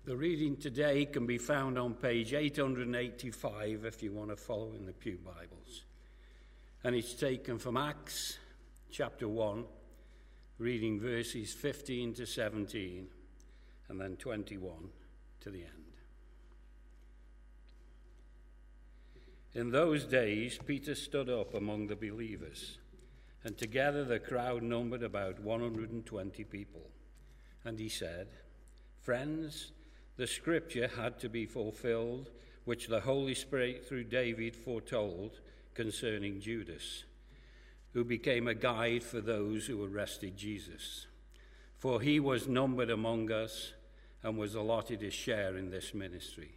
The reading today can be found on page 885 if you want to follow in the Pew Bibles. And it's taken from Acts chapter 1, reading verses 15 to 17, and then 21 to the end. In those days, Peter stood up among the believers, and together the crowd numbered about 120 people. And he said, "Friends, the scripture had to be fulfilled, which the Holy Spirit through David foretold concerning Judas, who became a guide for those who arrested Jesus. For he was numbered among us and was allotted a share in this ministry.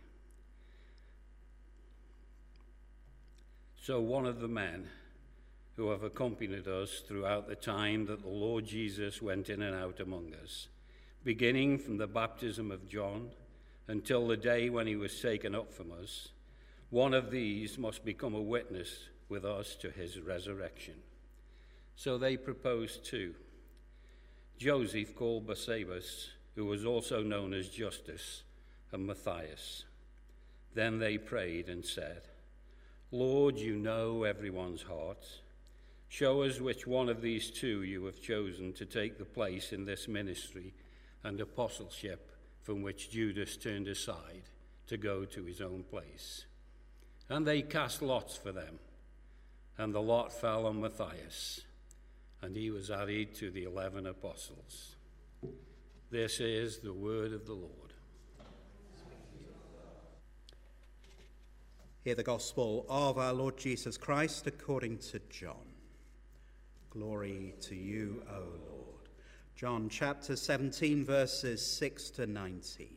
So one of the men who have accompanied us throughout the time that the Lord Jesus went in and out among us, beginning from the baptism of John until the day when he was taken up from us, one of these must become a witness with us to his resurrection." So they proposed two: Joseph, called Barsabas, who was also known as Justus, and Matthias. Then they prayed and said, "Lord, you know everyone's heart. Show us which one of these two you have chosen to take the place in this ministry and apostleship from which Judas turned aside to go to his own place." And they cast lots for them, and the lot fell on Matthias, and he was added to the 11 apostles. This is the word of the Lord. Hear the gospel of our Lord Jesus Christ according to John. Glory to you, O Lord. John chapter 17, verses 6 to 19.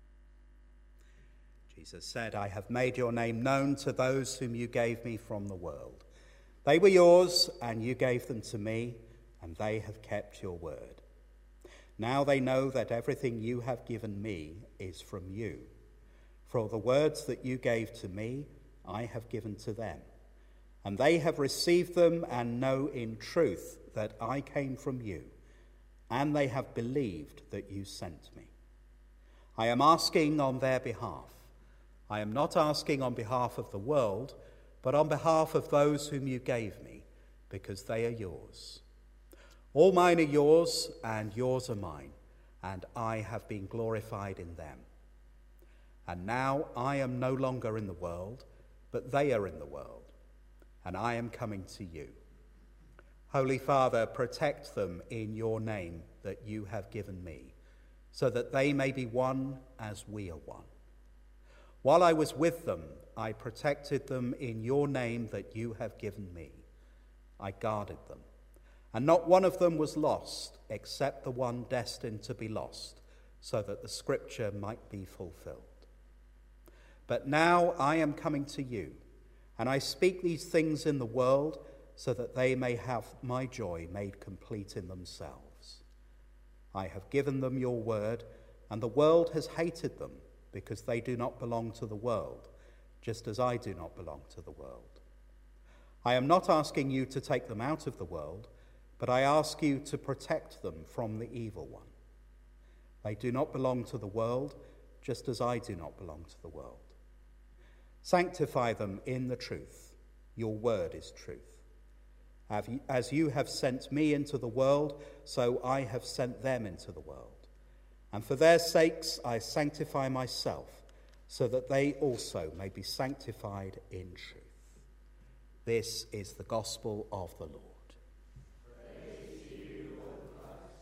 Jesus said, "I have made your name known to those whom you gave me from the world. They were yours, and you gave them to me, and they have kept your word. Now they know that everything you have given me is from you. For the words that you gave to me, I have given to them. And they have received them and know in truth that I came from you. And they have believed that you sent me. I am asking on their behalf. I am not asking on behalf of the world, but on behalf of those whom you gave me, because they are yours. All mine are yours, and yours are mine, and I have been glorified in them. And now I am no longer in the world, but they are in the world, and I am coming to you. Holy Father, protect them in your name that you have given me, so that they may be one as we are one. While I was with them, I protected them in your name that you have given me. I guarded them, and not one of them was lost except the one destined to be lost, so that the scripture might be fulfilled. But now I am coming to you, and I speak these things in the world so that they may have my joy made complete in themselves. I have given them your word, and the world has hated them because they do not belong to the world, just as I do not belong to the world. I am not asking you to take them out of the world, but I ask you to protect them from the evil one. They do not belong to the world, just as I do not belong to the world. Sanctify them in the truth. Your word is truth. As you have sent me into the world, so I have sent them into the world. And for their sakes I sanctify myself, so that they also may be sanctified in truth. This is the gospel of the Lord. Praise to you, O Christ.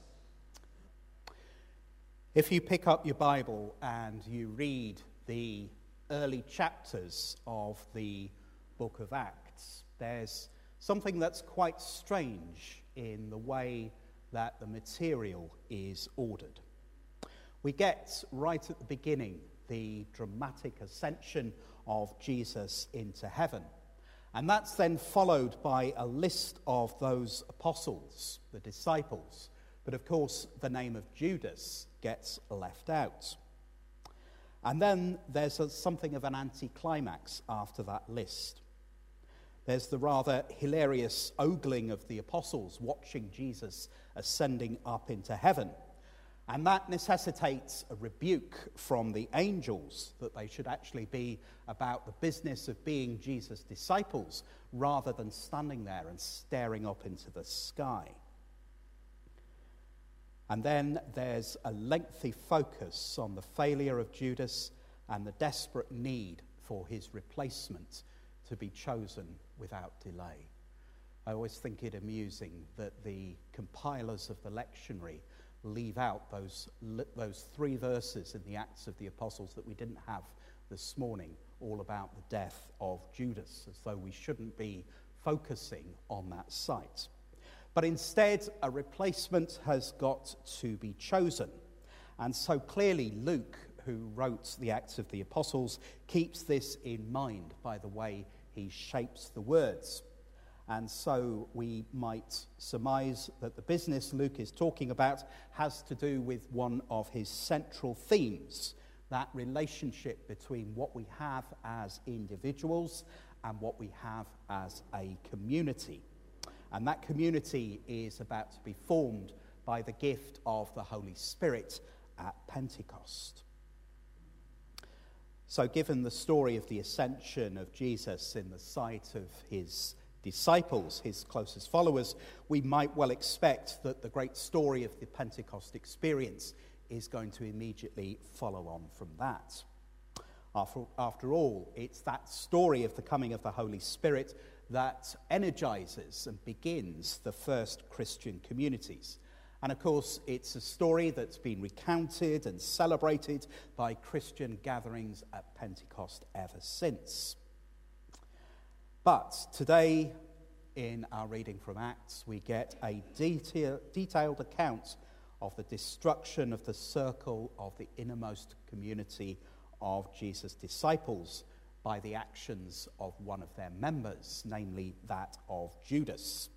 If you pick up your Bible and you read the early chapters of the book of Acts, there's something that's quite strange in the way that the material is ordered. We get right at the beginning the dramatic ascension of Jesus into heaven. And that's then followed by a list of those apostles, the disciples. But of course, the name of Judas gets left out. And then there's something of an anticlimax after that list. There's the rather hilarious ogling of the apostles watching Jesus ascending up into heaven. And that necessitates a rebuke from the angels that they should actually be about the business of being Jesus' disciples rather than standing there and staring up into the sky. And then there's a lengthy focus on the failure of Judas and the desperate need for his replacement to be chosen without delay. I always think it amusing that the compilers of the lectionary leave out those 3 verses in the Acts of the Apostles that we didn't have this morning, all about the death of Judas, as though we shouldn't be focusing on that site. But instead, a replacement has got to be chosen. And so clearly Luke, who wrote the Acts of the Apostles, keeps this in mind by the way he shapes the words. And so we might surmise that the business Luke is talking about has to do with one of his central themes, that relationship between what we have as individuals and what we have as a community. And that community is about to be formed by the gift of the Holy Spirit at Pentecost. So given the story of the ascension of Jesus in the sight of his disciples, his closest followers, we might well expect that the great story of the Pentecost experience is going to immediately follow on from that. After all, it's that story of the coming of the Holy Spirit that energizes and begins the first Christian communities. And of course, it's a story that's been recounted and celebrated by Christian gatherings at Pentecost ever since. But today, in our reading from Acts, we get a detailed account of the destruction of the circle of the innermost community of Jesus' disciples by the actions of one of their members, namely that of Judas.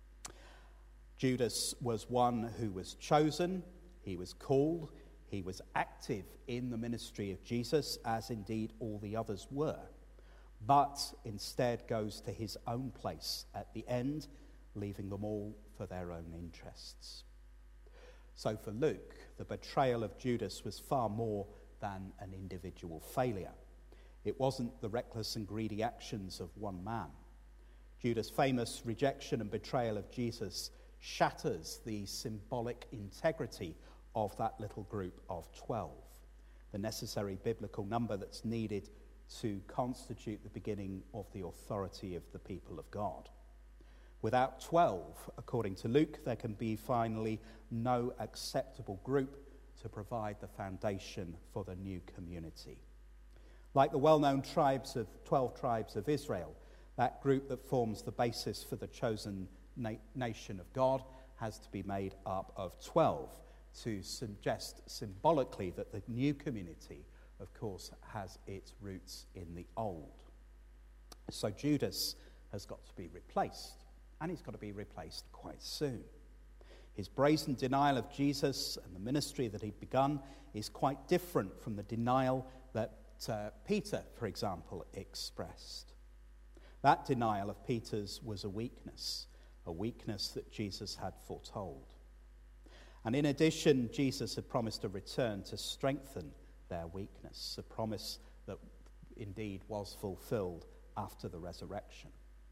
Judas was one who was chosen, he was called, he was active in the ministry of Jesus, as indeed all the others were, but instead goes to his own place at the end, leaving them all for their own interests. So for Luke, the betrayal of Judas was far more than an individual failure. It wasn't the reckless and greedy actions of one man. Judas' famous rejection and betrayal of Jesus shatters the symbolic integrity of that little group of 12, the necessary biblical number that's needed to constitute the beginning of the authority of the people of God. Without 12, according to Luke, there can be finally no acceptable group to provide the foundation for the new community. Like the well-known 12 tribes of Israel, that group that forms the basis for the chosen nation of God has to be made up of 12 to suggest symbolically that the new community, of course, has its roots in the old. So Judas has got to be replaced, and he's got to be replaced quite soon. His brazen denial of Jesus and the ministry that he'd begun is quite different from the denial that Peter, for example, expressed. That denial of Peter's was a weakness that Jesus had foretold. And in addition, Jesus had promised a return to strengthen their weakness, a promise that indeed was fulfilled after the resurrection.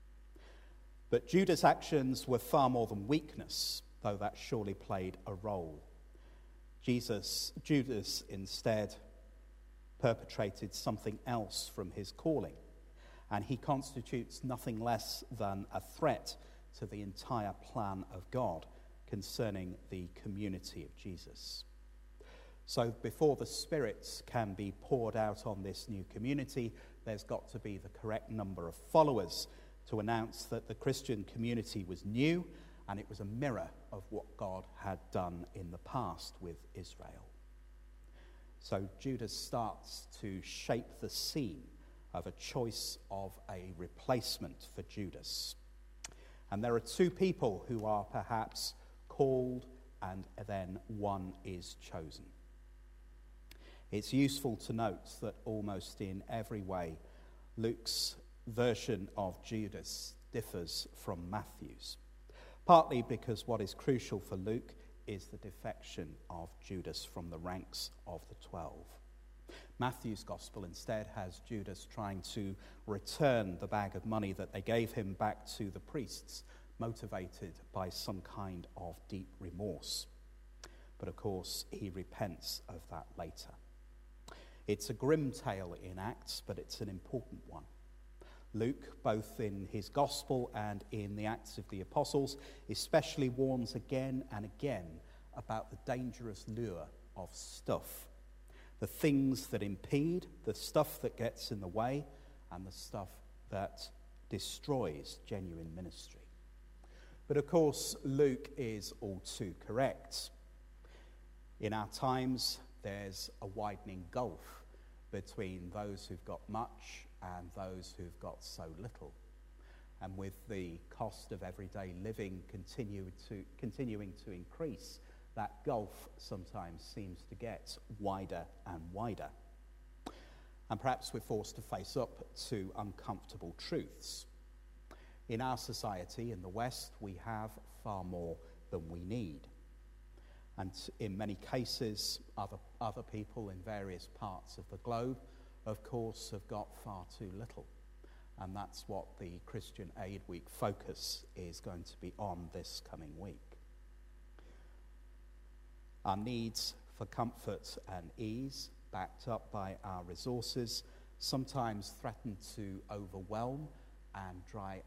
But Judas' actions were far more than weakness, though that surely played a role. Judas instead perpetrated something else from his calling, and he constitutes nothing less than a threat to the entire plan of God concerning the community of Jesus. So before the Spirit can be poured out on this new community, there's got to be the correct number of followers to announce that the Christian community was new and it was a mirror of what God had done in the past with Israel. So Judas starts to shape the scene of a choice of a replacement for Judas. And there are 2 people who are perhaps called and then one is chosen. It's useful to note that almost in every way, Luke's version of Judas differs from Matthew's, partly because what is crucial for Luke is the defection of Judas from the ranks of the 12. Matthew's gospel instead has Judas trying to return the bag of money that they gave him back to the priests, motivated by some kind of deep remorse. But of course, he repents of that later. It's a grim tale in Acts, but it's an important one. Luke, both in his gospel and in the Acts of the Apostles, especially warns again and again about the dangerous lure of stuff. The things that impede, the stuff that gets in the way, and the stuff that destroys genuine ministry. But of course, Luke is all too correct. In our times, there's a widening gulf between those who've got much and those who've got so little. And with the cost of everyday living continuing to increase, that gulf sometimes seems to get wider and wider. And perhaps we're forced to face up to uncomfortable truths. In our society, in the West, we have far more than we need. And in many cases, other people in various parts of the globe, of course, have got far too little. And that's what the Christian Aid Week focus is going to be on this coming week. Our needs for comfort and ease, backed up by our resources, sometimes threaten to overwhelm and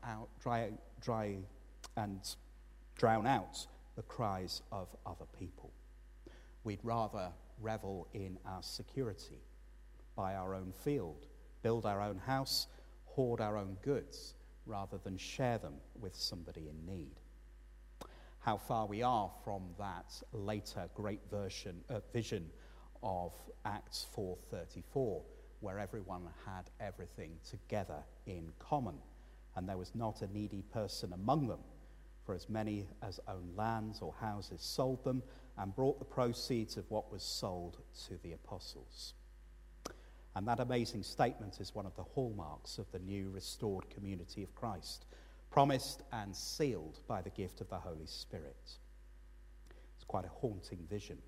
drown out the cries of other people. We'd rather revel in our security, buy our own field, build our own house, hoard our own goods, rather than share them with somebody in need. How far we are from that later great vision of Acts 4:34, where everyone had everything together in common, and there was not a needy person among them. For as many as owned lands or houses sold them and brought the proceeds of what was sold to the apostles. And that amazing statement is one of the hallmarks of the new restored community of Christ, promised and sealed by the gift of the Holy Spirit. It's quite a haunting vision.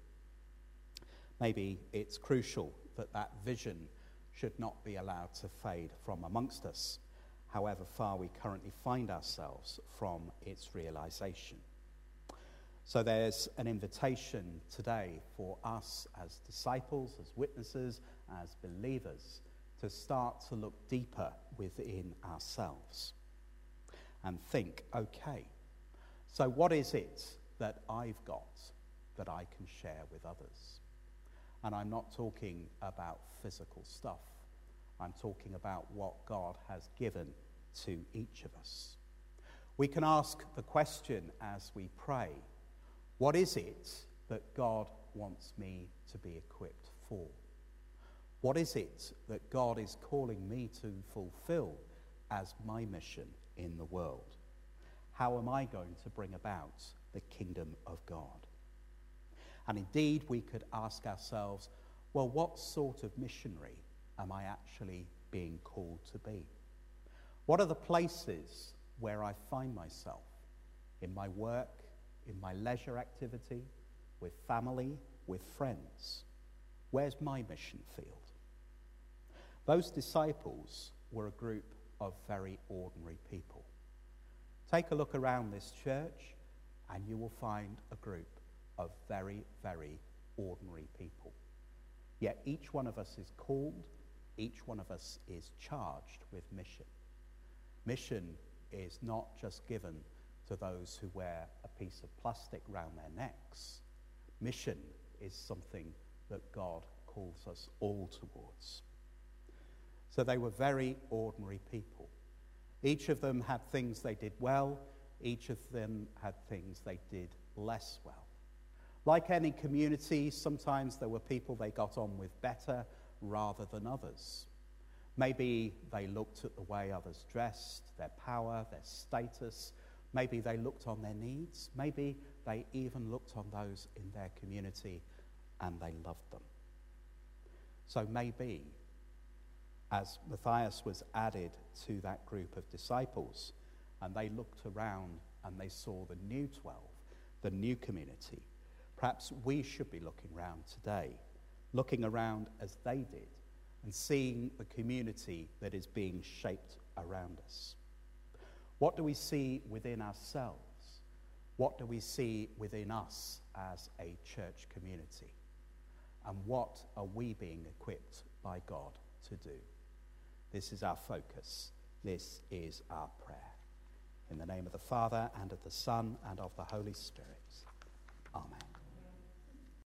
Maybe it's crucial that that vision should not be allowed to fade from amongst us, however far we currently find ourselves from its realization. So there's an invitation today for us as disciples, as witnesses, as believers, to start to look deeper within ourselves and think, okay, so what is it that I've got that I can share with others? And I'm not talking about physical stuff. I'm talking about what God has given to each of us. We can ask the question as we pray, what is it that God wants me to be equipped for? What is it that God is calling me to fulfill as my mission in the world? How am I going to bring about the kingdom of God? And indeed, we could ask ourselves, well, what sort of missionary am I actually being called to be? What are the places where I find myself? In my work, in my leisure activity, with family, with friends? Where's my mission field? Those disciples were a group of very ordinary people. Take a look around this church and you will find a group of very, very ordinary people. Yet each one of us is called, each one of us is charged with mission. Mission is not just given to those who wear a piece of plastic round their necks. Mission is something that God calls us all towards. So they were very ordinary people. Each of them had things they did well. Each of them had things they did less well. Like any community, sometimes there were people they got on with better rather than others. Maybe they looked at the way others dressed, their power, their status. Maybe they looked on their needs. Maybe they even looked on those in their community and they loved them. So maybe, as Matthias was added to that group of disciples, and they looked around and they saw the new 12, the new community, Perhaps we should be looking around today, looking around as they did, and seeing the community that is being shaped around us. What do we see within ourselves? What do we see within us as a church community? And what are we being equipped by God to do? This is our focus. This is our prayer. In the name of the Father, and of the Son, and of the Holy Spirit. Amen.